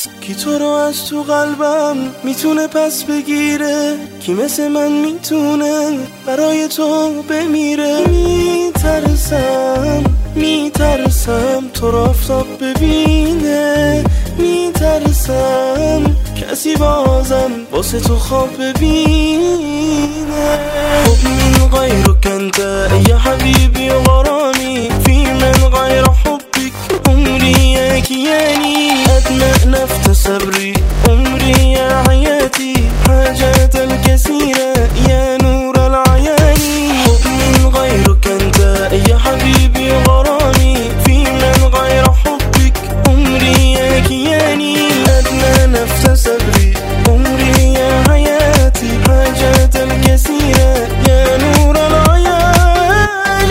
کی تو رو از تو قلبم میتونه پس بگیره؟ کی مثل من میتونه برای تو بمیره؟ میترسم تو رو آفتاب ببینه، میترسم کسی بازم واسه تو خواب ببینه. خب من غيرك انت يا حبيبي وغرامي، في من غير حبك عمري يا كياني، أدنى نفس صبري عمري يا حياتي، حاجات الكثيرة يا نور العيان. خب من غيرك انت يا حبيبي وغرامي، في من غير حبك عمري يا كياني، أدنى نفس صبري عمري يا حياتي، حاجات الكثيرة يا نور العيان.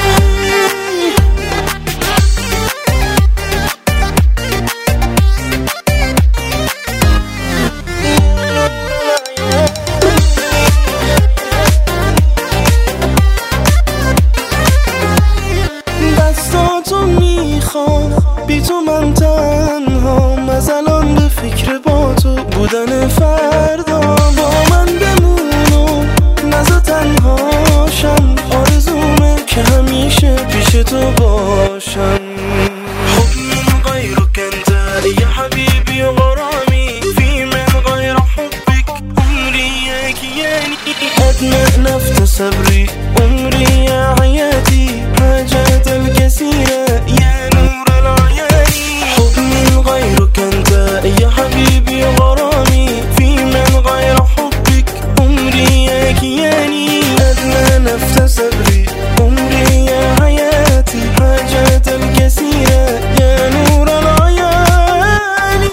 دستاتو میخوام بی تو من تنهام، از الان به فکر با تو بودن فردا، با من بمون و نزا تنهاشم، آرزومه که همیشه پیش تو باشم. حب من غيرك انت يا حبيبي وغرامي، في من غير حبك عمري يا كياني، أدنى نفس صبري عمري يا حياتي، حاجات الكثيرة يا نور العيان. حب من غيرك انت يا حبيبي وغرامي، في من غير حبك عمري يا كياني، أدنى نفس صبري عمري يا حياتي، حاجات الكثيرة يا نور العيان.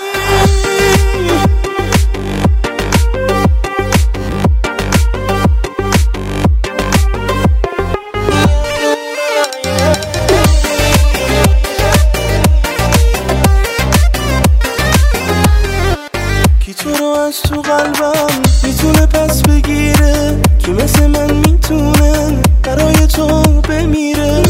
کی تو رو از تو قلبم میتونه پس بگیره؟ کی مثل من میتونه برای تو بمیره؟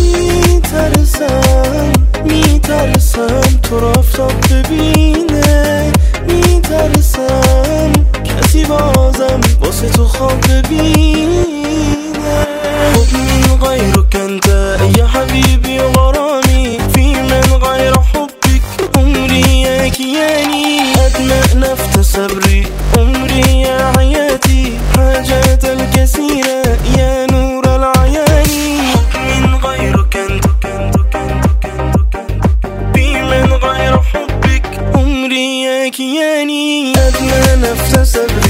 میترسم تو رو آفتاب ببینه، میترسم کسی بازم واسه تو خواب ببینه. خب من غيرك انت يا حبيبي وغرامي، في من غير حبك عمري يا كياني، أدنى نفس صبري عمري يا حياتي، حاجات الكثيرة يا نور العيان. من غيرك انت في من غير حبك عمري يا كياني، أدنى نفس صبري